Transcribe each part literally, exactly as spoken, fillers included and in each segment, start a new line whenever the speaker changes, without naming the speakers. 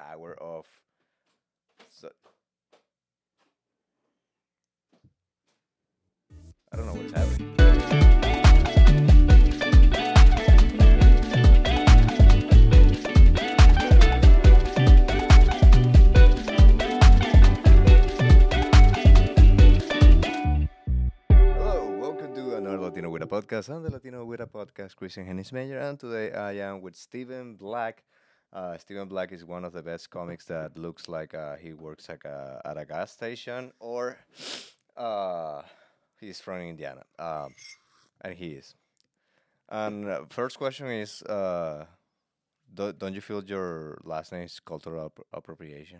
power of. So, I don't know what is happening. Hello, welcome to another Latino Wita podcast. I'm the Latino Wita podcast, Christian Hennis Mayer, and today I am with Stephen Black. Uh, Stephen Black is one of the best comics that looks like uh, he works like a, at a gas station or uh, he's from Indiana. Um, and he is. And uh, first question is uh, do, don't you feel your last name is cultural appro- appropriation?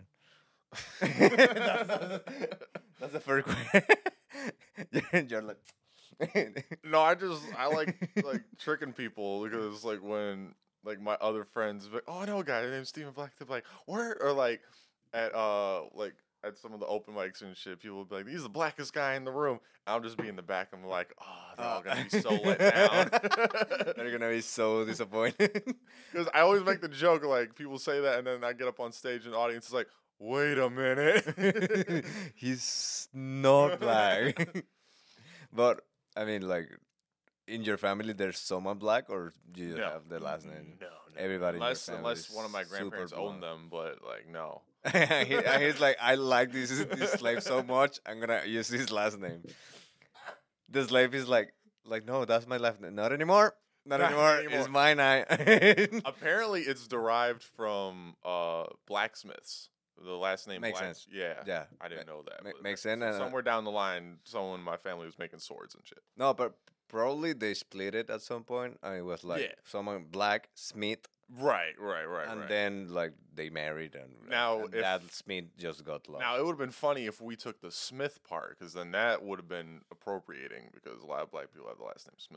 that's, that's, that's the first question. you're, you're like.
No, I just I like like tricking people because like when like my other friends be like, oh I know a guy named Stephen Black, they're like where or like at uh like at some of the open mics and shit, people will be like, he's the blackest guy in the room. I'll just be in the back. I'm like, oh, they're all gonna be so let down.
They're gonna be so disappointed.
Because I always make the joke like people say that, and then I get up on stage and the audience is like, wait a minute,
He's not black. But I mean, like, in your family, there's someone black, or do you
No.
have the last name?
No, no.
Everybody in your
unless
family
unless
is
one of my
super
grandparents owned
blonde.
them, but like no.
he, and he's like, I like this this slave so much, I'm gonna use his last name. The slave is like, like no, that's my last name. Not anymore. Not,
Not
anymore.
anymore.
It's mine. I.
Apparently, it's derived from uh, blacksmiths. The last name
Makes
Black-
sense.
Yeah,
Yeah.
I didn't know that.
ma-
but
makes
that-
sense,
so
and, uh,
somewhere down the line, someone in my family was making swords and shit.
No, but probably they split it at some point, and it was like
Yeah.
someone black Smith,
Right, right, right,
and
right.
then like they married, and
Now,
and
if-
that Smith just got lost.
now it would have been funny if we took the Smith part, because then that would have been appropriating, because a lot of black people have the last name Smith.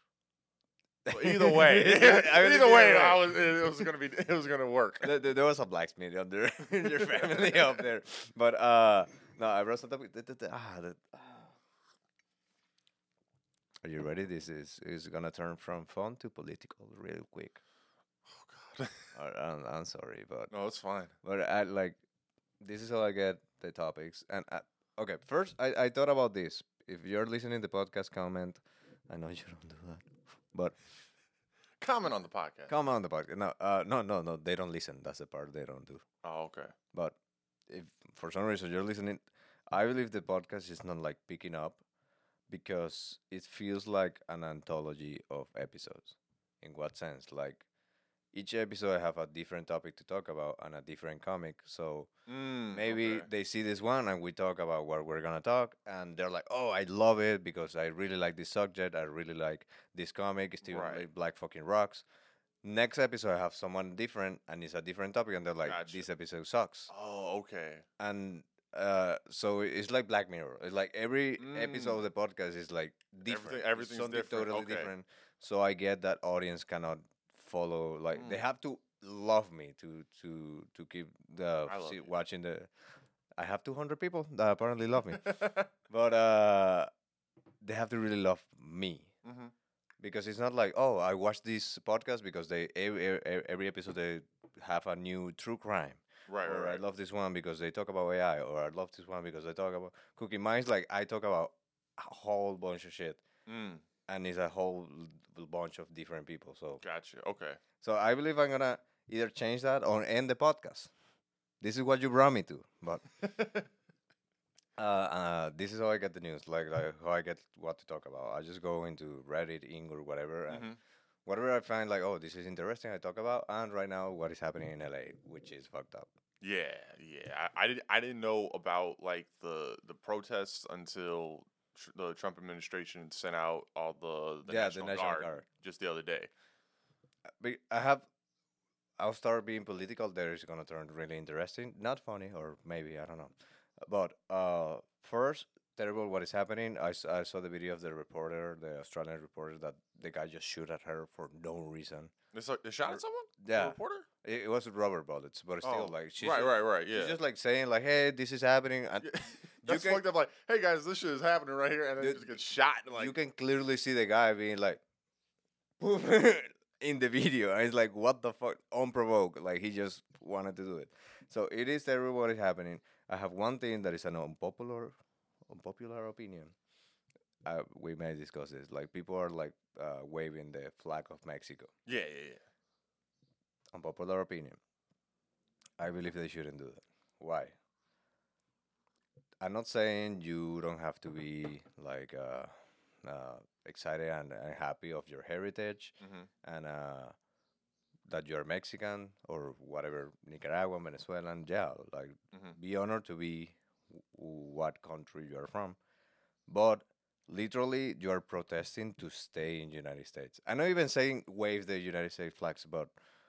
But either way,
I mean,
either way,
you're
I
right.
was, it was gonna be, it was gonna work.
There, there- there was a blacksmith under in your family up there, but uh, no, I brought something. the- the- the- Ah, the, ah. Are you ready? This is is gonna turn from fun to political real quick.
Oh God.
Uh, I'm, I'm sorry, but
No, it's fine.
but I like this is how I get the topics. And uh, okay, first I, I thought about this. If you're listening to the podcast, comment. I know you don't do that, but
Comment on the podcast.
comment on the podcast. No, uh, no, no, no. They don't listen. That's the part they don't do.
Oh, okay.
But if for some reason you're listening, I believe the podcast is not like picking up because it feels like an anthology of episodes. In what sense? Like each episode I have a different topic to talk about and a different comic. So
Mm,
maybe
okay.
they see this one and we talk about what we're gonna talk, and they're like, "Oh, I love it because I really like this subject. I really like this comic. Stephen
Right.
Black fucking rocks." Next episode, I have someone different, and it's a different topic, and they're like,
Gotcha.
"This episode sucks."
Oh, okay.
And uh, so it's like Black Mirror. It's like every episode of the podcast is like different. It's
everything's
something
different,
totally
okay.
different. So I get that audience cannot follow. Like they
Mm.
have to love me to to to keep the
I love
see,
you.
watching the. I have two hundred people that apparently love me, but uh, they have to really love me.
hmm
Because it's not like, oh, I watch this podcast because they every, every, every episode they have a new true crime,
Right,
or
right,
I
right.
love this one because they talk about A I, or I love this one because they talk about cooking. Mine's like I talk about a whole bunch of shit,
Mm,
and it's a whole l- bunch of different people. So,
gotcha. Okay.
so I believe I'm gonna either change that or end the podcast. This is what you brought me to, but uh, uh, this is how I get the news, like, like how I get what to talk about. I just go into Reddit, Ing, or whatever, and
Mhm.
whatever I find, like, oh, this is interesting, I talk about. And right now, what is happening in L A, which is fucked up.
Yeah, yeah. I, I didn't. I didn't know about like the the protests until tr- the Trump administration sent out all the, the
Yeah, the
National,
National
Guard,
Guard.
just the other day.
But I have, I'll start being political. There is gonna turn really interesting, not funny, or maybe I don't know. But uh, first, terrible what is happening. I, s- I saw the video of the reporter, the Australian reporter, that the guy just shoot at her for no reason.
They, so- they shot at someone. The
Yeah,
reporter.
it, it was rubber bullets, but still,
Oh,
like she's
right,
just,
right, right. Yeah.
she's just like saying like, "Hey, this is happening," and
Yeah.
you
That's
can-
fucked up. Like, hey guys, this shit is happening right here, and then
Dude,
you just get shot. And like,
you can clearly see the guy being like, in the video, and it's like, what the fuck, unprovoked, like he just wanted to do it. So it is terrible what is happening. I have one thing that is an unpopular, unpopular opinion. Uh, we may discuss this. Like people are like uh, waving the flag of Mexico.
Yeah, yeah, yeah.
Unpopular opinion. I believe they shouldn't do that. Why? I'm not saying you don't have to be like uh, uh, excited and, and happy of your heritage
Mm-hmm.
and uh, that you're Mexican or whatever, Nicaraguan, Venezuelan. Yeah, like
Mm-hmm.
be honored to be w- what country you are from. But literally, you are protesting to stay in United States. I'm not even saying wave the United States flags, but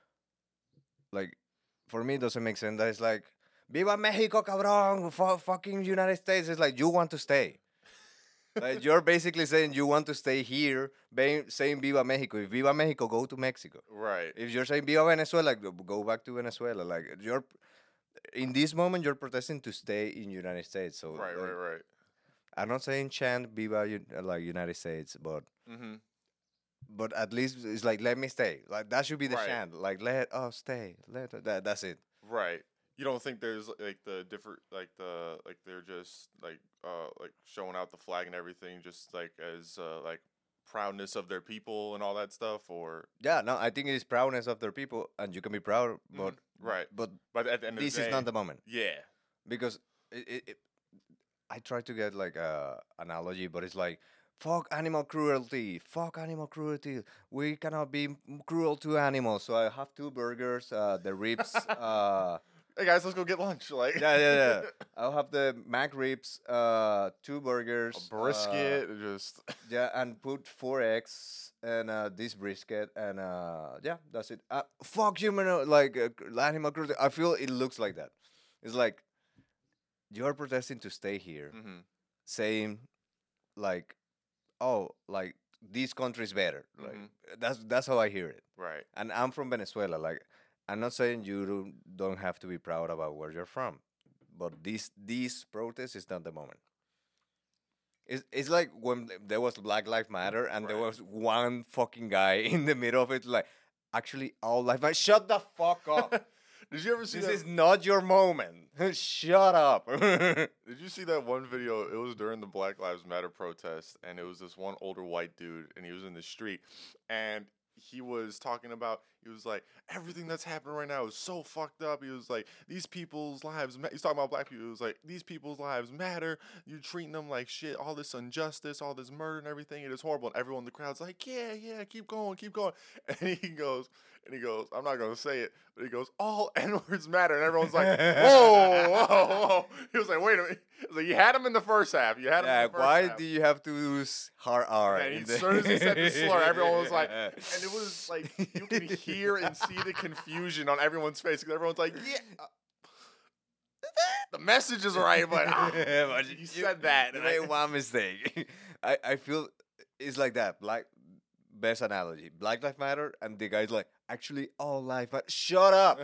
like for me, it doesn't make sense. That it's like Viva Mexico, cabrón, fu- fucking United States. It's like you want to stay. Like you're basically saying you want to stay here, being, saying Viva Mexico. If Viva Mexico, go to Mexico.
Right.
If you're saying Viva Venezuela, go go back to Venezuela. Like you're in this moment, you're protesting to stay in United States. So
Right,
like,
right, right.
I'm not saying chant Viva U- uh, like United States, but
Mm-hmm.
but at least it's like let me stay. Like that should be the
Right.
chant. Like let us stay. Let that. That's it.
Right. You don't think there's like the different like the like they're just like uh like showing out the flag and everything just like as uh like proudness of their people and all that stuff or
Yeah. No, I think it's proudness of their people, and you can be proud, but
Mhm. Right.
but
But at the end of
this
the day,
is not the moment
yeah.
because it, it, it, I try to get like a analogy, but it's like fuck animal cruelty, fuck animal cruelty. We cannot be m- cruel to animals. So I have two burgers, uh, the ribs. Uh,
Hey guys, let's go get lunch. Like
yeah, yeah, yeah. I'll have the mac ribs, uh, two
a
burgers, uh,
brisket, just
yeah, and put four eggs and uh, this brisket, and uh, yeah, that's it. Uh, fuck human, uh, like uh, cr- animal cruelty. I feel it looks like that. It's like you're protesting to stay here,
mm-hmm.
saying like, oh, like this country is better. Like
Mhm.
that's that's how I hear it.
Right.
And I'm from Venezuela. Like I'm not saying you don't, don't have to be proud about where you're from, but this this protest is not the moment. It's, it's like when there was Black Lives Matter and there
Right.
was one fucking guy in the middle of it, like, actually, all life matter. Shut the fuck up.
Did you ever see
This
that?
is not your moment. Shut up.
Did you see that one video? It was during the Black Lives Matter protest, and it was this one older white dude, and he was in the street, and he was talking about. He was like, everything that's happening right now is so fucked up. He was like, these people's lives. Ma-. He's talking about black people. He was like, these people's lives matter. You're treating them like shit. All this injustice, all this murder, and everything. It is horrible. And everyone in the crowd's like, yeah, yeah, keep going, keep going. And he goes, and he goes, I'm not gonna say it, but he goes, all N words matter, and everyone's like, whoa, whoa, whoe. He was like, wait a minute. He was like, you had him in the first half. You had him
Yeah,
in the first
why
half.
do you have to use hard R?
And
in
as
the-
soon as he said the slur, everyone was like, and it was like you can hear and see the confusion on everyone's face because everyone's like, yeah. uh, The message is right, but ah,
But
you said that.
You
and I-
made one mistake. I, I feel it's like that. Black best analogy. Black Lives Matter, and the guy's like, actually, all life matter. Shut up.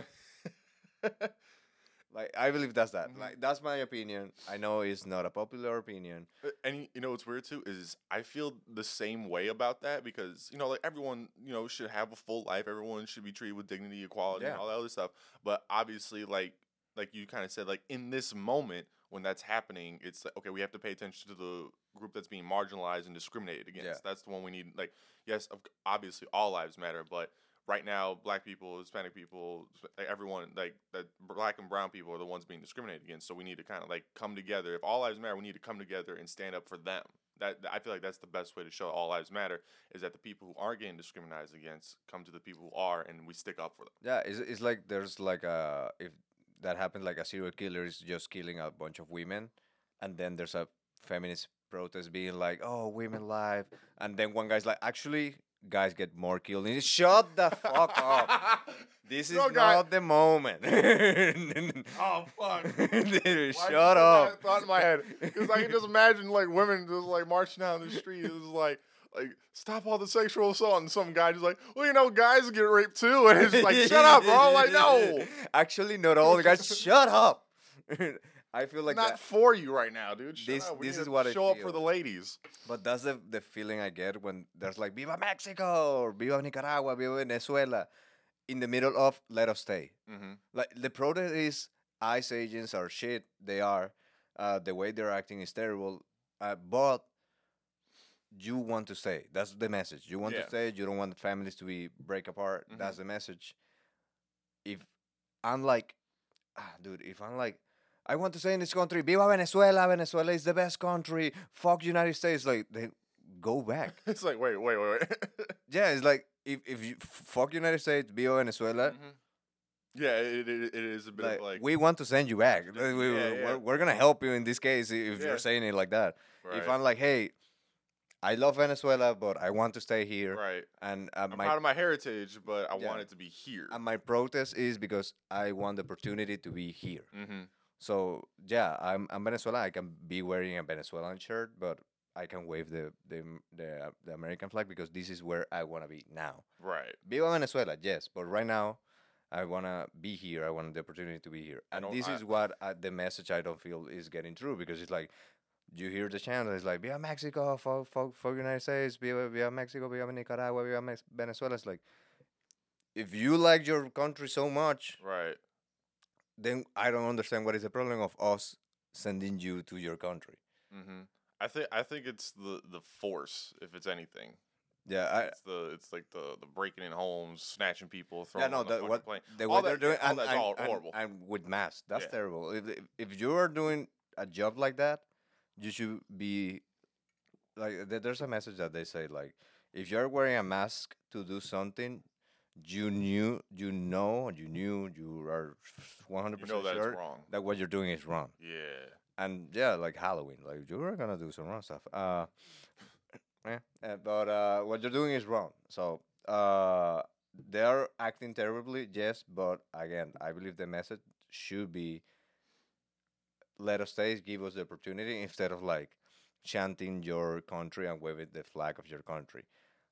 Like I believe that's that.
Mhm.
Like that's my opinion. I know it's not a popular opinion.
Uh, And y- you know what's weird too is I feel the same way about that because you know like everyone you know should have a full life. Everyone should be treated with dignity, equality, and
Yeah.
all that other stuff. But obviously, like like you kind of said, like in this moment when that's happening, it's like okay, we have to pay attention to the group that's being marginalized and discriminated against.
Yeah.
That's the one we need. Like yes, of- obviously all lives matter, but right now, black people, Hispanic people, sp- like, everyone, like that, black and brown people are the ones being discriminated against. So we need to kind of like come together. If all lives matter, we need to come together and stand up for them. That I feel like that's the best way to show all lives matter is that the people who aren't getting discriminated against come to the people who are, and we stick up for them.
Yeah, it's, it's like there's like a if that happens like a serial killer is just killing a bunch of women, and then there's a feminist protest being like, "Oh, women life," and then one guy's like, "Actually, guys get more killed." And he's, shut the fuck up. This is
No, guy-
not the moment.
Oh fuck!
Dude,
Why you
shut
put
up.
That thought in my head because I can just imagine like women just like marching down the street. It was like. Like stop all the sexual assault, and some guy just like, well, you know, guys get raped too, and it's like, shut up, bro. Like, no,
Actually, not all the guys. Shut up. I feel like
not
that.
for you right now, dude. Shut
This-
up. We
this
need
is
to
what I
show up
feel.
for the ladies.
But that's the, the feeling I get when there's like Viva Mexico or Viva Nicaragua, Viva Venezuela. in the middle of let us stay.
Mm-hmm.
Like the protest is ICE agents are shit. They are. Uh, the way they're acting is terrible. Uh, but you want to stay. That's the message. You want
Yeah.
to stay. You don't want the families to be break apart.
Mhm.
That's the message. If I'm like, ah, dude, if I'm like, I want to stay in this country. Viva Venezuela. Venezuela is the best country. Fuck United States. Like, they go back.
It's like wait, wait, wait, wait.
Yeah, it's like if if you f- fuck United States, Viva Venezuela.
Mhm. Yeah, it, it it is a bit
Like,
of like
we want to send you back. Like,
Yeah,
we,
yeah.
We're, we're gonna help you in this case if
Yeah.
you're saying it like that.
right,
If I'm like, hey, I love Venezuela, but I want to stay here,
right.
and uh,
I'm
my
proud of my heritage, but I
Yeah.
want it to be here.
and my protest is because I want the opportunity to be here.
Mm-hmm.
So yeah, I'm I'm Venezuela. I can be wearing a Venezuelan shirt, but I can wave the the the, uh, the American flag because this is where I want to be now.
Right.
Viva Venezuela, yes, but right now I want to be here. I want the opportunity to be here,
I
and
don't-
this
I-
is what I, the message I don't feel is getting through because it's like you hear the chant, it's like Viva Mexico, fuck, fuck, fuck United States, Viva, Viva Mexico, Viva Nicaragua, Viva Mex- Venezuela. It's like if you like your country so much,
Right.
then I don't understand what is the problem of us sending you to your country.
Mm-hmm. I think I think it's the the force, if it's anything.
Yeah, I,
It's the it's like the the breaking in homes, snatching people,
yeah,
throwing
no,
them on the
the,
fucking
what
plane.
the
All
way
that-
they're doing,
yeah, all
and,
that's
and-
all
and-
horrible.
and with masks, that's
Yeah.
terrible. If if- if you are doing a job like that, you should be like. there- There's a message that they say like, if you're wearing a mask to do something, you knew, you know, you knew, you are one hundred
You know
percent
that it's
sure
wrong.
that what you're doing is wrong.
Yeah.
And yeah, like Halloween, like you are gonna do some wrong stuff. Uh, yeah, uh, but uh, what you're doing is wrong. So uh, they are acting terribly, yes. But again, I believe the message should be let us stay, give us the opportunity instead of like chanting your country and waving the flag of your country.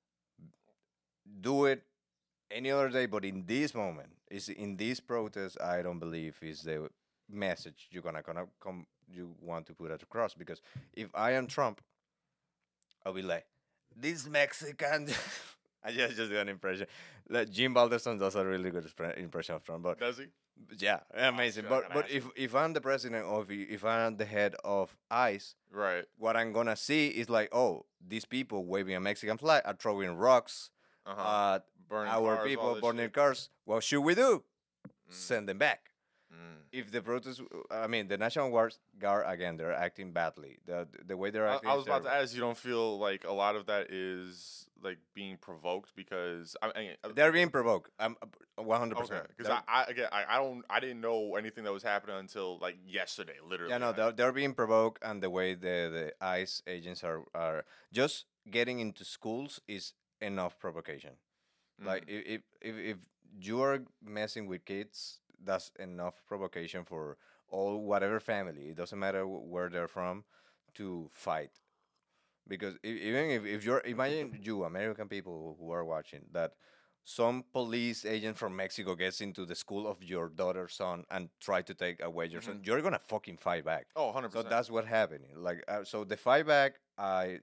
Do it any other day, but in this moment, is in this protest, I don't believe is the message you're gonna gonna come you want to put it across. Because if I am Trump, I'll be like, this Mexican. I just just got an impression. Like Jim Balderson does a really good expre- impression of Trump, but
Does he?
yeah, amazing.
shit, I
But
gotta
but
ask
if
him.
if I'm the president of i- if I'm the head of ICE,
Right.
what I'm gonna see is like, oh, these people waving a Mexican flag are throwing rocks
Uh-huh.
at
Burning
our
cars, all
people,
this
burning
shit.
cars. What should we do?
Mm.
Send them back.
Mm.
If the protest, I mean, the National Guard, Guard again, they're acting badly. The the way they're
I,
acting.
I
is
was about to
terrible.
ask. You don't feel like a lot of that is like being provoked because I mean, uh,
They're being provoked. I'm one hundred
okay.
percent.
Because I, I again I, I don't I didn't know anything that was happening until like yesterday, literally.
Yeah, no,
Like,
they're, they're being provoked, and the way the, the ICE agents are, are just getting into schools is enough provocation. Like
mm,
if, if if if you are messing with kids, that's enough provocation for all whatever family. It doesn't matter wh- where they're from, to fight. Because e- even if, if you're imagine you American people who are watching that some police agent from Mexico gets into the school of your daughter's son and try to take away your son,
Mhm.
you're gonna fucking fight back.
oh, one hundred
So
percent.
that's what happening. Like uh, so, the fight back, I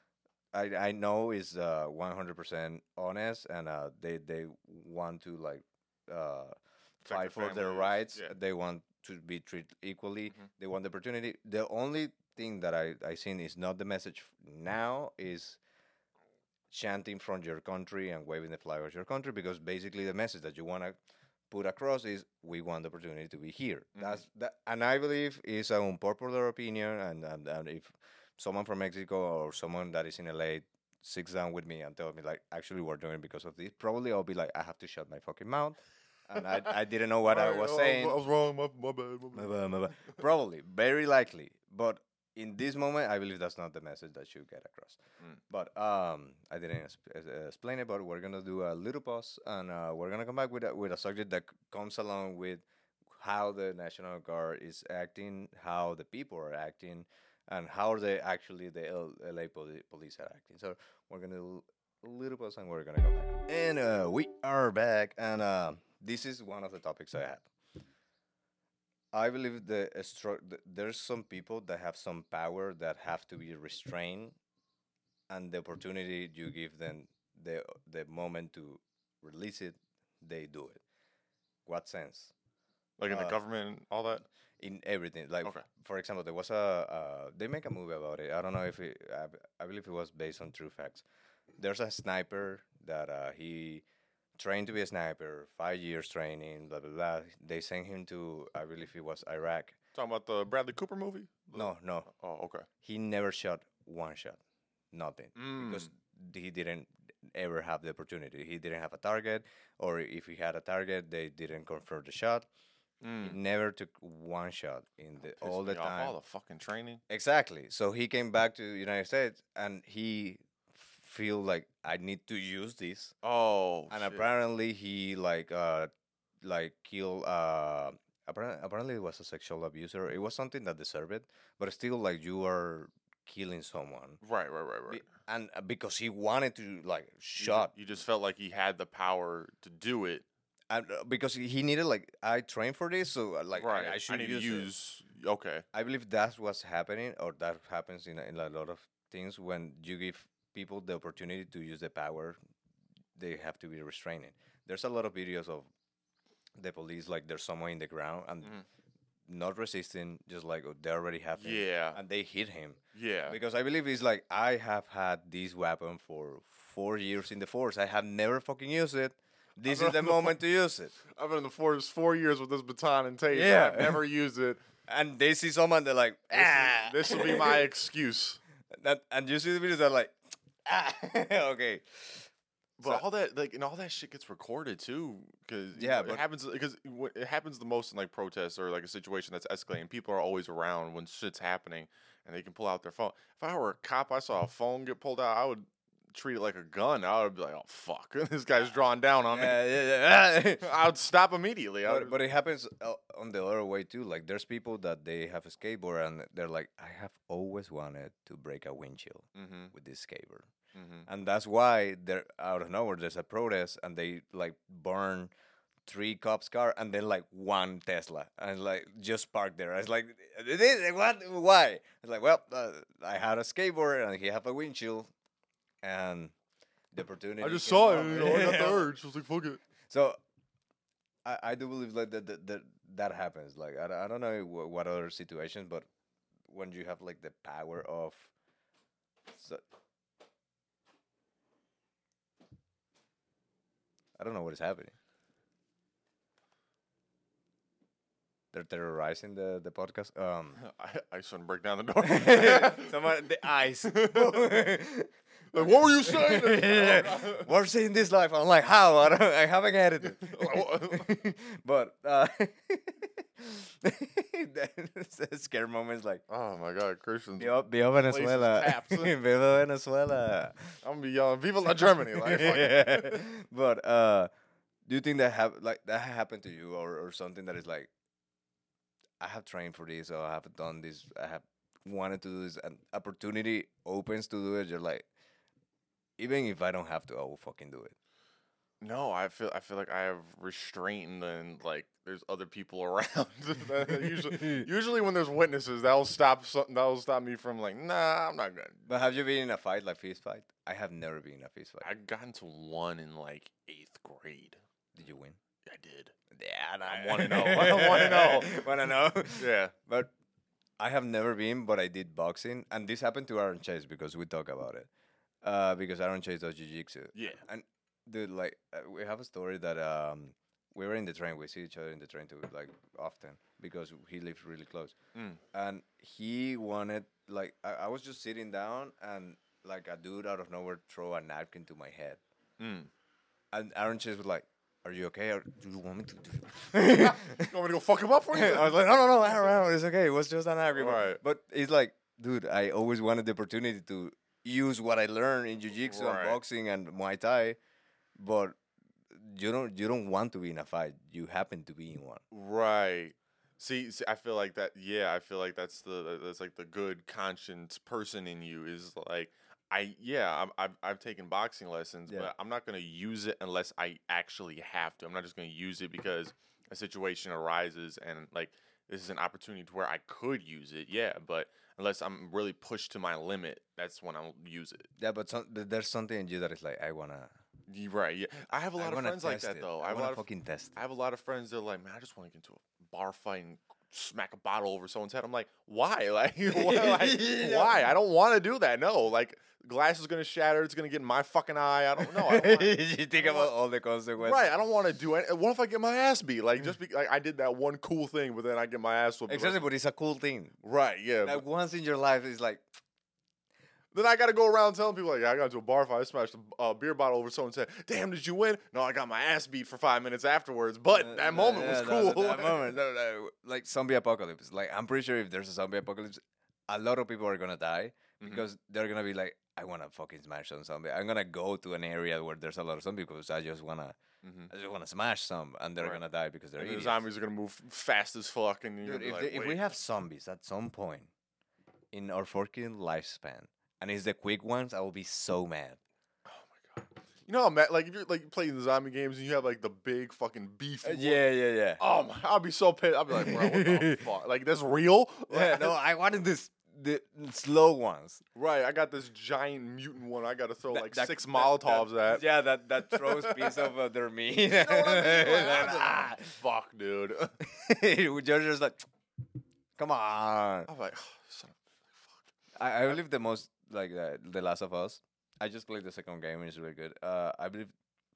I I know is uh one hundred percent honest, and uh they they want to like uh fight for their
families,
rights.
yeah.
They want to be treated equally.
Mhm.
They want the opportunity. The only thing that I I seen is not the message f- now is chanting from your country and waving the flag of your country, because basically the message that you want to put across is we want the opportunity to be here.
Mhm.
That's that, and I believe is an unpopular opinion. And, and and if someone from Mexico or someone that is in L A sits down with me and tells me like, actually we're doing it because of this, probably I'll be like, I have to shut my fucking mouth, and I I didn't know what I
Right,
was
oh,
saying.
I was wrong. My, my bad. My
My
bad.
bad, my bad. Probably, very likely, but in this moment, I believe that's not the message that should get across.
Mm.
But um, I didn't es- es- uh, explain it, but we're gonna do a little pause, and uh, we're gonna come back with a, with a subject that c- comes along with how the National Guard is acting, how the people are acting, and how they actually the L- LA poli- police are acting. So we're gonna do a little pause, and we're gonna come back. And uh, we are back, and uh, this is one of the topics I had. I believe the stro- th- there's some people that have some power that have to be restrained, and the opportunity you give them the the moment to release it, they do it. What sense?
Like in the
Uh,
government and all that.
in everything. Like,
Okay.
for example, there was a uh, they make a movie about it. I don't know if it, I, b- I believe it was based on true facts. There's a sniper that uh, he trained to be a sniper, five years training, blah blah blah. They sent him to, I believe it was Iraq.
Talking about the Bradley Cooper movie. The-
No, no,
Oh, okay.
he never shot one shot, nothing, because
Mm.
he didn't ever have the opportunity. He didn't have a target, or if he had a target, they didn't confirm the shot. He
Mm.
never took one shot in the
Pissed
all the
me off,
time.
all the fucking training.
Exactly. So he came back to the United States and he f- feel like I need to use this.
Oh.
And
shit.
apparently he like uh like kill uh apparently, apparently it was a sexual abuser. It was something that deserved it, but still like you are killing someone.
Right, right, right,
Be-
right.
and uh, because he wanted to like
You ju-
shot
You just felt like he had the power to do it.
and uh, because he needed like I trained for this, so uh, like
right.
I, I should
need
use,
to
it.
use. Okay.
I believe that's what's happening, or that happens in a, in a lot of things when you give people the opportunity to use the power, they have to be restraining. There's a lot of videos of the police, like there's someone in the ground and
Mhm.
not resisting, just like oh, they already have him,
Yeah.
and they hit him.
Yeah.
Because I believe it's like I have had this weapon for four years in the force. I have never fucking used it. This
been
is the
on the fo-
moment to use it.
I've been in the force four years with this baton and tape.
Yeah.
I've never used it.
And they see someone, they're like, ah.
This will be my excuse.
That, and you see the videos, they're like, ah, okay.
But
So-
all that, like, and all that shit gets recorded too, because
Yeah,
it
but-
happens because it happens the most in like protests or like a situation that's escalating. People are always around when shit's happening, and they can pull out their phone. If I were a cop, I saw a phone get pulled out, I would treat it like a gun. I would be like, oh fuck, this guy's drawing down on me.
Yeah, yeah, yeah.
I would stop immediately. I
but,
would-
but it happens uh, on the other way too. Like there's people that they have a skateboard and they're like, I have always wanted to break a windshield
Mhm,
with this skateboard.
mhm.
And that's why they're out of nowhere there's a protest and they like burn three cops car and then like one Tesla and like just parked there. I was like, "This- what? Why? I was like, well, uh, I had a skateboard and he have a windshield, and the opportunity.
I just
came
saw it.
up."
And, you know, I got the urge. I was like, fuck it.
So, I, I do believe like that that, that that happens. Like I, don't- I don't know wh- what other situations, but when you have like the power of. So, I don't know what is happening. They're terrorizing the, the podcast. Um,
I, I just want to break down the door.
someone the eyes.
Like, what were you saying?
We're seeing this live. I'm like, how? I, don't, I haven't edited. But uh, the scare moments like
Oh my god, Christian.
Viva, Viva Venezuela.
tapped.
Viva Venezuela.
I'm gonna be yelling, "Viva la Germany!" Like, fuck.
Yeah. But uh, do you think that have like that happened to you, or, or something that is like, I have trained for this, or I have done this, I have wanted to do this, and opportunity opens to do it. You're like, even if I don't have to, I will fucking do it.
No, I feel I feel like I have restraint and like there's other people around. usually, usually when there's witnesses, that'll stop something. That'll stop me from like, nah, I'm not gonna.
But have you been in a fight, like fist fight? I have never been in a fist fight.
I got into one in like eighth grade.
Did you win?
I did.
Yeah, no,
I wanna know. I wanna know.
Wanna know?
Yeah.
But I have never been, but I did boxing, and this happened to Aaron Chase because we talk about it. Uh, because Aaron Chase does jiu-jitsu.
Yeah.
And dude, like uh, we have a story that um we were in the train. We see each other in the train too, like often because he lives really close.
Mm.
And he wanted like I, I was just sitting down, and like a dude out of nowhere throw a napkin to my head,
Mm.
and Aaron Chase was like, "Are you okay? Or do you want me to?" Do
You want me to go fuck him up for you?
I was like, "No, no, no, Aaron, Aaron, it's okay. It was just an napkin."
Right.
But it's like, dude, I always wanted the opportunity to use what I learned in jiu-jitsu
Right.
and boxing and Muay Thai, but you don't you don't want to be in a fight. You happen to be in one.
Right. See, see, I feel like that. Yeah, I feel like that's the that's like the good conscience person in you is like I yeah I'm, I've I've taken boxing lessons,
Yeah.
but I'm not gonna use it unless I actually have to. I'm not just gonna use it because a situation arises and like this is an opportunity to where I could use it. Yeah, but unless I'm really pushed to my limit, that's when I'll use it.
Yeah, but some, th- there's something in you that is like, I wanna
You right. Yeah. I have a lot
I
of
wanna
friends like
test
that
it.
though.
I,
I have a
wanna
lot of
fucking test
I
it.
have a lot of friends that are like, man, I just want to get into a bar fight and smack a bottle over someone's head. I'm like, why? Like, why? Like, why? I don't want to do that. No, like, glass is gonna shatter. It's gonna get in my fucking eye. I don't know. I don't want,
You think
don't
about
want-
all the consequences.
right. I don't want to do it. What if I get my ass beat? Like, just be, like I did that one cool thing, but then I get my ass whooped. the rest
Exactly,
of-
but it's a cool thing.
Right. Yeah.
Like
but
once in your life, it's like,
then I got to go around telling people like, yeah, I got into a bar fight. I smashed a uh, beer bottle over someone's head. Damn, did you win? No, I got my ass beat for five minutes afterwards. But
uh,
that
uh,
moment
yeah,
was
that-
cool.
That, moment, no, no, like zombie apocalypse. Like I'm pretty sure if there's a zombie apocalypse, a lot of people are gonna die
Mhm.
because they're gonna be like, I wanna fucking smash some zombie. I'm gonna go to an area where there's a lot of zombies because I just wanna,
Mhm.
I just wanna smash some, and they're
Right.
gonna die because they're
And the
idiots.
zombies are gonna move fast as fuck, and you're
Dude,
gonna be
if,
like,
they- if we
"Wait."
have zombies at some point in our fucking lifespan, and it's the quick ones, I will be so mad.
Oh my god! You know how mad, like if you're like playing the zombie games and you have like the big fucking beefy. one-
yeah, yeah, yeah.
Oh my! I'll be so pissed. I'll be like, bro, what the fuck? Like that's real?
Yeah, no, I wanted this the slow ones.
Right. I got this giant mutant one. I got to throw
That-
like
that-
six
that-
Molotovs
that-
at.
Yeah, that that throws piece of uh, their meat.
You know what I mean? Like,
And,
I'm
ah,
like, fuck, dude.
You're just like, come on.
I'm like, oh, son of
I, I believe the most like uh, The Last of Us. I just played the second game and it's really good. Uh, I believe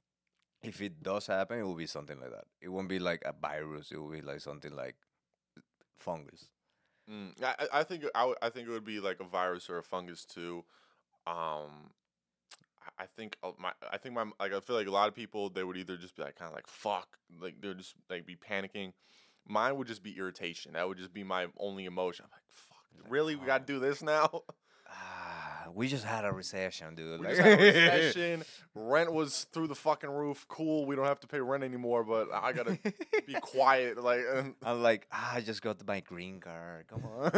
if it does happen, it will be something like that. It won't be like a virus. It will be like something like fungus.
Mm, I, I I think I, would- I think it would be like a virus or a fungus too. Um, I- I think uh, my I think my like I feel like a lot of people they would either just be like kind of like fuck, like they're just like be panicking. Mine would just be irritation. That would just be my only emotion. I'm like, fuck, really? We got to do this now?
Ah, we just had a recession, dude.
We
Like-
just had a recession. Rent was through the fucking roof. Cool. We don't have to pay rent anymore, but I gotta be quiet. Like, and
I'm like, ah, I just got my green card. Come on.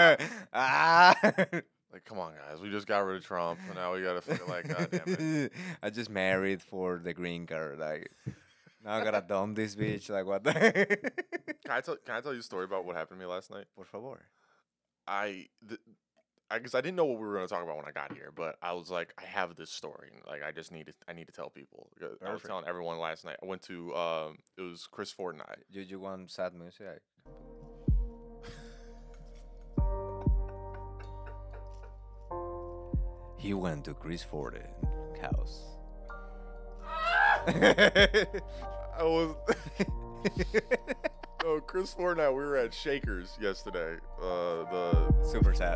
ah.
like, come on, guys. We just got rid of Trump, and now we gotta feel like, god damn it.
I just married for the green card. Like, now I gotta dump this bitch. Like, what the?
Can I tell? Can I tell you a story about what happened to me last night?
Por favor.
I, th- I, because I didn't know what we were gonna talk about when I got here, but I was like, I have this story, and like, I just need to, I need to tell people. Because I was
Perfect.
telling everyone last night. I went to, um, it was Chris Ford and I.
You, you want sad music? He went to Chris Ford house.
I was. No, Chris Ford and I, we were at Shakers yesterday. Uh, the
Super sad.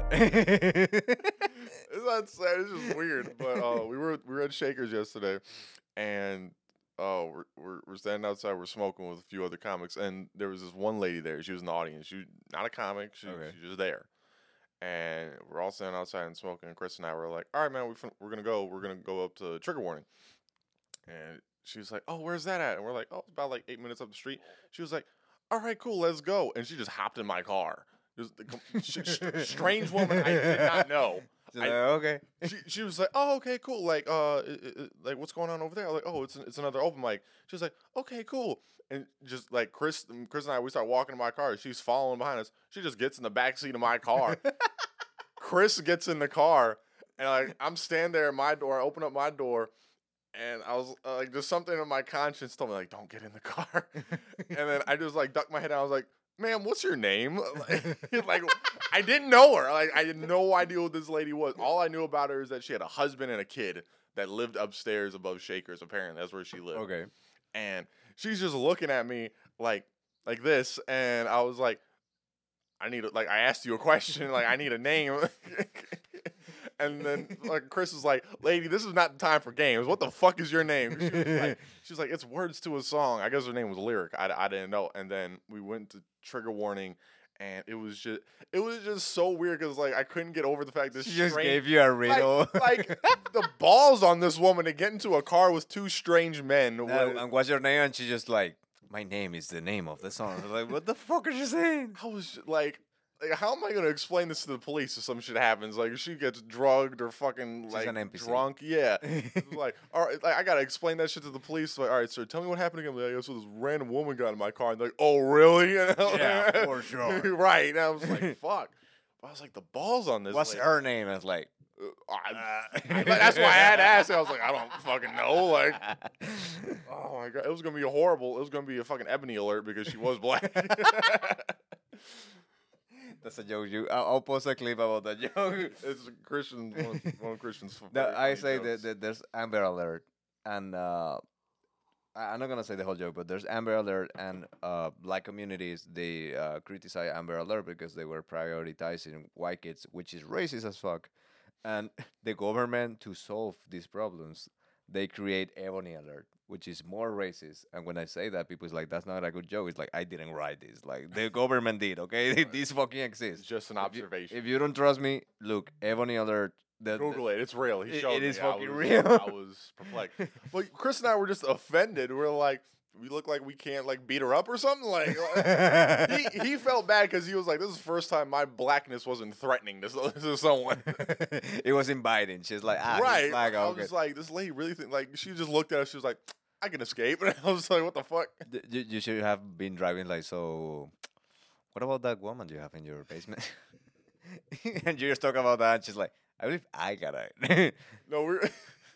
it's not sad. It's just weird. But uh, we were we were at Shakers yesterday, and uh, we're, we're we're standing outside. We're smoking with a few other comics, and there was this one lady there. She was in the audience. She was not a comic. She
Okay.
she's just there, and we're all standing outside and smoking. And Chris and I were like, "All right, man, we fin- we're gonna go. We're gonna go up to Trigger Warning," and she was like, "Oh, where's that at?" And we're like, "Oh, it's about like eight minutes up the street." She was like, all right, cool, let's go. And she just hopped in my car. Just the com- sh- sh- strange woman I did not know.
She's
I-
like, okay.
She she was like, oh, okay, cool. Like, uh, i- i- i- like what's going on over there? I was like, oh, it's it's another open mic. She was like, okay, cool. And just like Chris, Chris and I, we start walking in my car. She's following behind us. She just gets in the back seat of my car. Chris gets in the car, and like I'm standing there at my door. I open up my door. And I was uh, like, just something in my conscience told me like, don't get in the car. And then I just like ducked my head. And I was like, "Ma'am, what's your name?" Like, like, I didn't know her. Like, I had no idea who this lady was. All I knew about her is that she had a husband and a kid that lived upstairs above Shakers. Apparently, that's where she lived.
Okay.
And she's just looking at me like, like this. And I was like, I need a, like, I asked you a question. Like, I need a name. And then like Chris was like, "Lady, this is not the time for games. What the fuck is your name?" She was like, she was like, "It's words to a song." I guess her name was Lyric. I, I didn't know. And then we went to Trigger Warning, and it was just it was just so weird because like I couldn't get over the fact that
She just
strange,
gave you a riddle.
like, like the balls on this woman to get into a car with two strange men.
Uh,
wa-
and what's your name? And she just like, my name is the name of the song. I was like, what the fuck are you saying?
I was just, like. Like, how am I gonna explain this to the police if some shit happens? Like, if she gets drugged or fucking
She's
like
an N P C.
drunk, yeah. It's like, all right, like I gotta explain that shit to the police. Like, all right, sir, tell me what happened again. Like, so this random woman got in my car, and they're like, oh, really? And I'm
Yeah,
like-
for sure.
right. And I was like, fuck. But I was like, the balls on this.
What's
lady.
her name? I was like,
Uh, I, I- that's why I had to ask. I was like, I don't fucking know. Like, oh my god, it was gonna be horrible. It was gonna be a fucking Ebony alert because she was black.
That's a joke. You, I'll, I'll post a clip about that joke.
It's Christian, one, one of Christian's.
No,
very
I
funny
say
jokes.
that, that there's Amber Alert, and uh, I- I'm not gonna say the whole joke, but there's Amber Alert, and uh, black communities they uh, criticize Amber Alert because they were prioritizing white kids, which is racist as fuck. And the government to solve these problems, they create Ebony Alert, which is more racist. And when I say that, people's like, "That's not a good joke." It's like I didn't write this. Like the government did. Okay, this fucking
It's
exists.
just an
If you-
observation.
If you don't trust me, look, Ebony Alert. The, the-
Google it. It's real. He
It-
showed
it
me.
is
I
fucking
was-
real.
I was perplexed. But Chris and I were just offended. We are like, we look like we can't like beat her up or something. Like, he he felt bad because he was like, this is the first time my blackness wasn't threatening to, to someone.
it was inviting. She's like, ah, he's
right.
black.
I was
Okay.
just like, this lady really think like she just looked at us. She was like, I can escape, and I was like, what the fuck?
D- you, you should have been driving like so. What about that woman you have in your basement? and you just talk about that, and she's like, I believe I got it.
No, we're.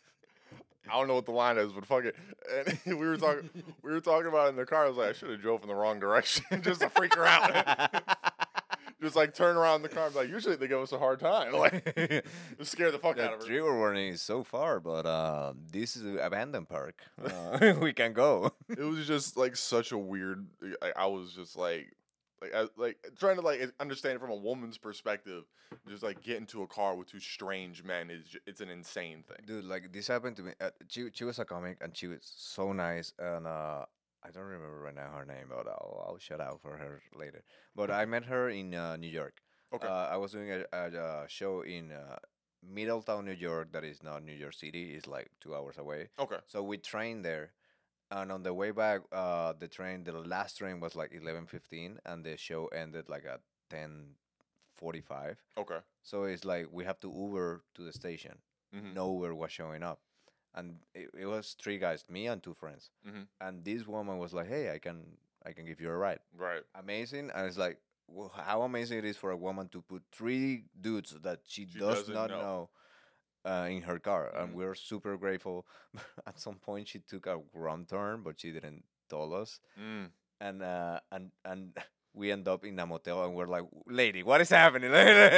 I don't know what the line is, but fuck it. And we were talking. We were talking about it in the car. I was like, I should have drove in the wrong direction just to freak her out. Just like turn around in the car and be like, usually they give us a hard time. Like, just scare the fuck
The
out of her.
trigger warning is so far, but uh, this is an abandoned park. Uh, we can go.
It was just like such a weird. I, I was just like, like, I, like trying to like understand it from a woman's perspective. Just like get into a car with two strange men is ju- it's an insane thing.
Dude, like this happened to me. Uh, she she was a comic and she was so nice, and uh, I don't remember right now her name, but I'll, I'll shout out for her later. But I met her in uh, New York.
Okay.
Uh, I was doing a, a, a show in uh, Middletown, New York. That is not New York City. It's like two hours away.
Okay.
So we trained there, and on the way back, uh, the train, the last train was like eleven fifteen, and the show ended like at ten forty-five.
Okay.
So it's like we have to Uber to the station.
Mm-hmm.
No Uber was showing up, and it, it was three guys, me and two friends.
Mhm.
And this woman was like, "Hey, I can I can give you a ride."
Right.
Amazing, and it's like, well, how amazing it is for a woman to put three dudes that she,
She
does
doesn't
not
know.
know. Uh, in her car, and
Mhm.
we're super grateful. At some point, she took a wrong turn, but she didn't tell us,
Mm.
and uh, and and we end up in a motel, and we're like, "Lady, what is happening?"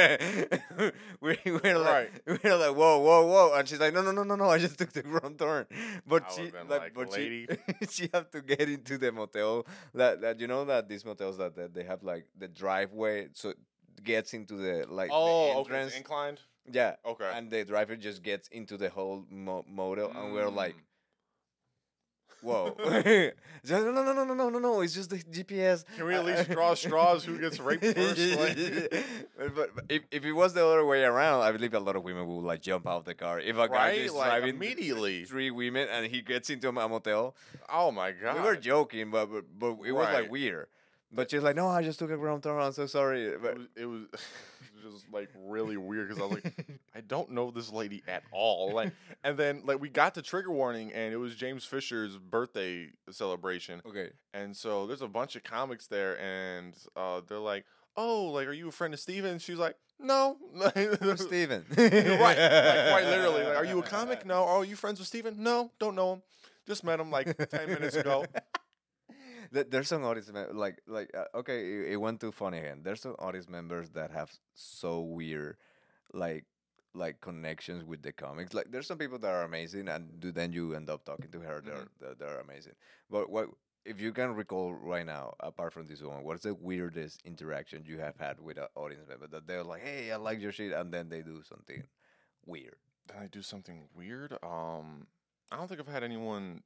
we we're like, we're like, "Whoa, whoa, whoa!" And she's like, "No, no, no, no, no! I just took the wrong turn." But
I
she,
would've been
like,
like,
but
"Lady."
she, she have to get into the motel. That that you know that these motels that, that they have like the driveway, so it gets into the like the
Oh, okay.
entrance.
It's inclined.
Yeah,
Okay.
and the driver just gets into the whole mo- motel, and we're like,
Mm.
"Whoa!" Just, no, no, no, no, no, no, no, no! It's just the G P S.
Can we at least draw straws who gets raped first? Like-
but, but but if, if it was the other way around, I believe a lot of women would like jump out the car. If a guy
Right?
is
Like,
driving
immediately.
three women and he gets into a motel,
Oh my god.
we were joking, but but, but it was like
Right.
weird. But she's like, "No, I just took a wrong turn. I'm so sorry."
It
But
was, it was just like really weird because I was like, I don't know this lady at all. Like, and then like we got to trigger warning, and it was James Fisher's birthday celebration,
okay,
and so there's a bunch of comics there, and uh, they're like, "Oh, like, are you a friend of Steven?" She's like, "No."
who's Steven?
right, like, quite literally. Like, are you a comic? No. Oh, are you friends with Steven? No, don't know him. Just met him like ten minutes ago.
Th- There's some audience mem- like like uh, okay, it, it went too funny again. There's some audience members that have so weird, like like connections with the comics. Like there's some people that are amazing, and do then you end up talking to her. They're
Mhm.
they're, they're amazing. But what if you can recall right now, apart from this one, what's the weirdest interaction you have had with an audience member that they're like, "Hey, I like your shit," and then they do something weird?
Did I do something weird? Um, I don't think I've had anyone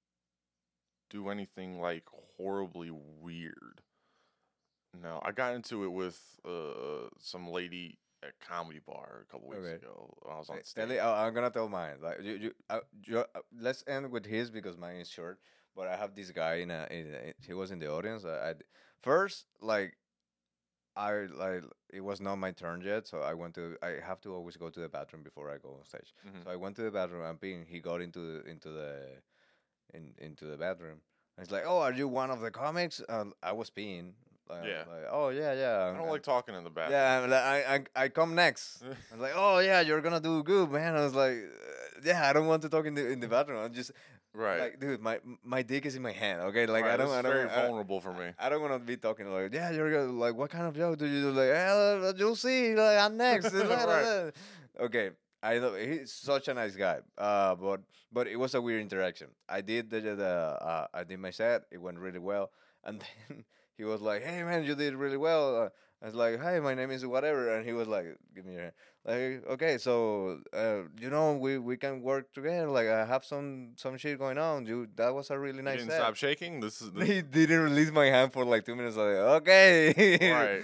do anything like horribly weird. No, I got into it with uh some lady at comedy bar a couple weeks
Okay.
ago. I was on
Hey,
stage.
tell it- I- I'm gonna tell mine. Like you, you, uh, you, uh, let's end with his because mine is short. But I have this guy in a, in a he was in the audience. I, I first like I like it was not my turn yet, so I went to I have to always go to the bathroom before I go on stage.
Mhm.
So I went to the bathroom and being he got into the, into the in into the bathroom. And he's like, "Oh, are you one of the comics?" And I was peeing. Like,
Yeah.
like, oh yeah, yeah.
I don't like talking in the bathroom.
Yeah, I'm like, I, I I come next. I was like, oh yeah, you're gonna do good, man. I was like, uh, yeah, I don't want to talk in the in the bathroom. I'm just
Right.
like, dude, my my dick is in my hand. Okay, like
right.
I don't,
This
I
is
don't,
very
I,
vulnerable for me.
I don't want to be talking like, yeah, you're gonna, like, what kind of joke do you do? Like, eh, you'll see, like, I'm next.
Right.
Okay, I know he's such a nice guy. Uh, but but it was a weird interaction. I did the, the uh, I did my set. It went really well, and then he was like, hey man, you did really well. Uh, I was like, hi, my name is whatever, and he was like, give me your hand. Like, okay, so uh, you know, we, we can work together. Like, I have some some shit going on. You, that was a really
You
nice
didn't
set.
stop shaking. This is this,
He didn't release my hand for like two minutes. Like, okay,
right.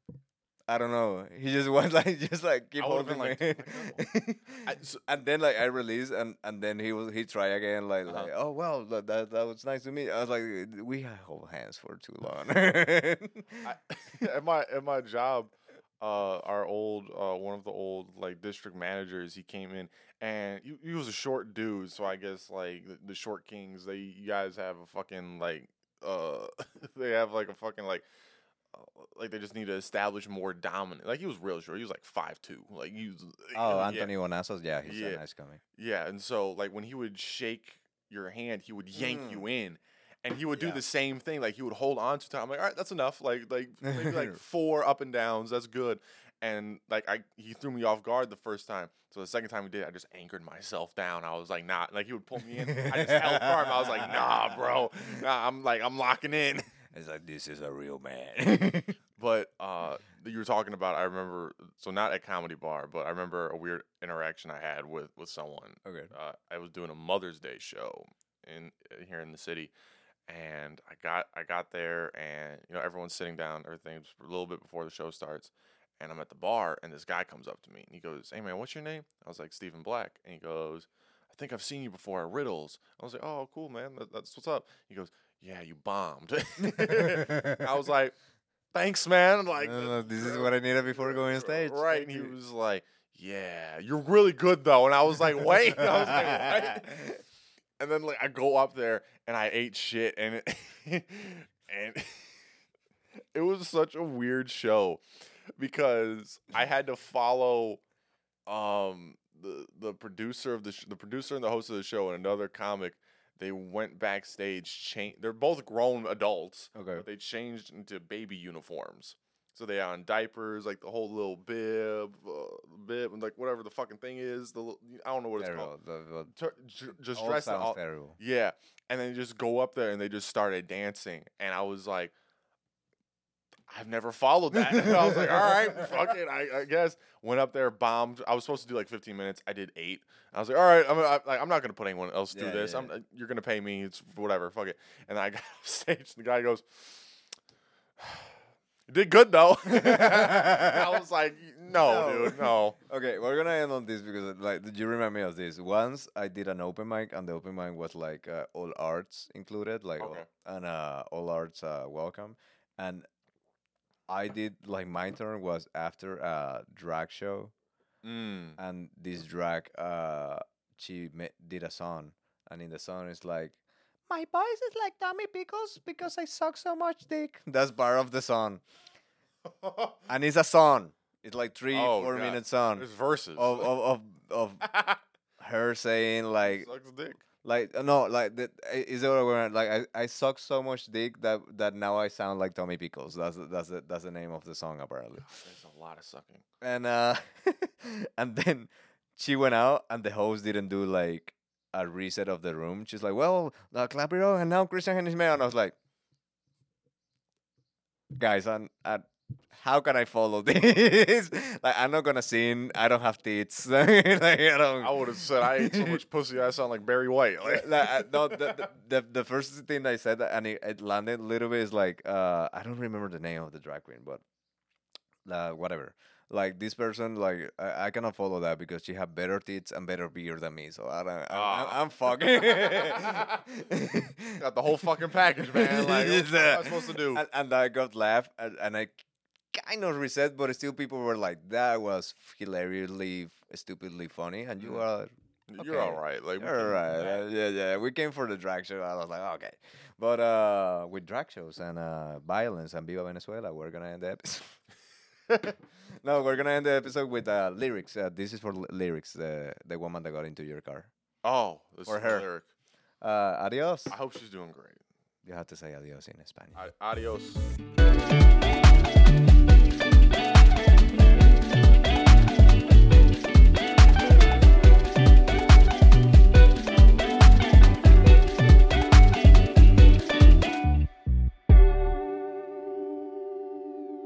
I don't know. He just was like, just like keep
I would've
holding
been
my
like,
hand.
I- so-
And then like I released, and and then he was he try again. Like
Uh-huh.
like, oh well, that, that that was nice to meet. I was like, we had hold hands for too long.
I, at my at my job, uh, our old uh, one of the old like district managers, he came in and he, he was a short dude. So I guess like the, the short kings, they you guys have a fucking like uh they have like a fucking like uh, like they just need to establish more dominant. Like he was real short. He was like five two. Like he was.
Oh,
yeah,
Anthony Wanazos, yeah, he's
Yeah.
a nice comic.
Yeah, and so like when he would shake your hand, he would yank
Mm.
you in. And he would do
Yeah.
the same thing. Like he would hold on to time. I'm like, all right, that's enough. Like like maybe like four up and downs. That's good. And like I he threw me off guard the first time. So the second time he did, I just anchored myself down. I was like, nah. Like he would pull me in. I just held firm. I was like, nah, bro. Nah, I'm like I'm locking in.
It's like, this is a real man.
But uh, that you were talking about, I remember. So not at Comedy Bar, but I remember a weird interaction I had with with someone.
Okay.
Uh, I was doing a Mother's Day show in uh, here in the city, and I got I got there, and you know everyone's sitting down, everything's a little bit before the show starts, and I'm at the bar, and this guy comes up to me, and he goes, "Hey man, what's your name?" I was like, "Stephen Black," and he goes, "I think I've seen you before at Riddles." I was like, "Oh, cool, man, that, that's what's up." He goes, "Yeah, you bombed." I was like, "Thanks, man." Like,
Uh, this is what I needed before going on stage.
right? And
Thank
he
you.
was like, "Yeah, you're really good though." And I was like, "Wait," I was like, "What?" And then like I go up there and I ate shit, and it, and it was such a weird show because I had to follow um the the producer of the sh- the producer and the host of the show and another comic. They went backstage. Change. They're both grown adults.
Okay.
But they changed into baby uniforms. So they on diapers, like the whole little bib, uh, bib, and like whatever the fucking thing is. The li- I don't know what it's called.
Terrible. The, the,
Tur- j- just
all
dressed in
sounds
all,
terrible.
yeah, and then you just go up there and they just started dancing, and I was like, I've never followed that. And I was like, all right, fuck it, I, I guess. Went up there, bombed. I was supposed to do like fifteen minutes. I did eight. I was like, all right, I'm I, like, I'm not gonna put anyone else through
Yeah,
this.
yeah,
I'm uh, you're gonna pay me. It's whatever. Fuck it. And then I got off stage. And the guy goes, "You did good though." And I was like, no,
No.
dude, no.
Okay, we're gonna end on this because like did you remind me of this? Once I did an open mic, and the open mic was like uh, all arts included, like all-
Okay.
and uh, all arts uh, welcome, and I did like my turn was after a drag show,
Mm.
and this drag uh she ma- did a song, and in the song it's like, my voice is like Tommy Pickles because I suck so much dick. That's part of the song, and it's a song. It's like three
Oh,
four
God.
minute song
There's verses.
of of of, of her saying like
Sucks dick.
like uh, no like that is the other way around. Like I, I suck so much dick that that now I sound like Tommy Pickles. That's the- that's the, that's the name of the song apparently.
There's a lot of sucking.
And uh and then she went out, and the host didn't do like a reset of the room. She's like, well, uh, clap it up, and now Christian Hennis Mayer. And I was like, guys, I'm, I, how can I follow this? Like, I'm not gonna sing. I don't have tits. like, I don't.
I would have said I ate so much pussy I sound like Barry White. Like,
Like, I- no, the, the, the the first thing I said, and it, it landed a little bit, is like, uh, I don't remember the name of the drag queen, but uh, whatever. Like this person, like I, I cannot follow that because she have better tits and better beard than me. So I don't. I'm,
Ah.
I'm, I'm fucking.
got the whole fucking package, man. Like,
It's,
what am
uh,
I supposed to do?
and, and I got laugh, and, and I kind of reset, but still people were like, "That was hilariously, stupidly funny," and you
Mm.
are
You're all right. Like, we
All
can-
right. Uh, yeah, yeah. We came for the drag show. I was like, okay. But uh, with drag shows and uh, violence and Viva Venezuela, we're going to end the episode. No, we're going to end the episode with uh, lyrics. Uh, this is for l- lyrics, the, the woman that got into your car.
Oh, this
For
is
her.
the lyric.
Uh, adios.
I hope she's doing great.
You have to say adios in Spanish.
A- adios.